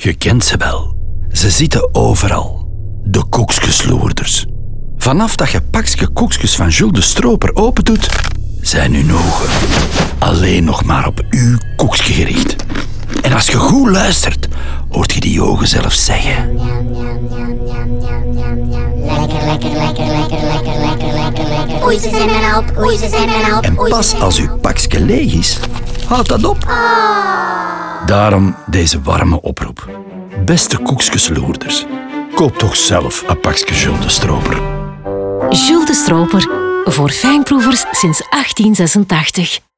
Je kent ze wel. Ze zitten overal. De koekjesloerders. Vanaf dat je pakje koekjes van Jules de Stroper opendoet, zijn hun ogen alleen nog maar op uw koekje gericht. En als je goed luistert, hoort je die ogen zelf zeggen. Lekker, lekker, lekker, lekker, lekker, lekker, lekker, lekker. Oei, ze zijn mijn op, oei, ze zijn mijn op. En pas als uw pakje leeg is, houdt dat op. Daarom deze warme oproep. Beste koekjesloerders, koop toch zelf een pakje Jules de Stroper. Jules de Stroper, voor fijnproevers sinds 1886.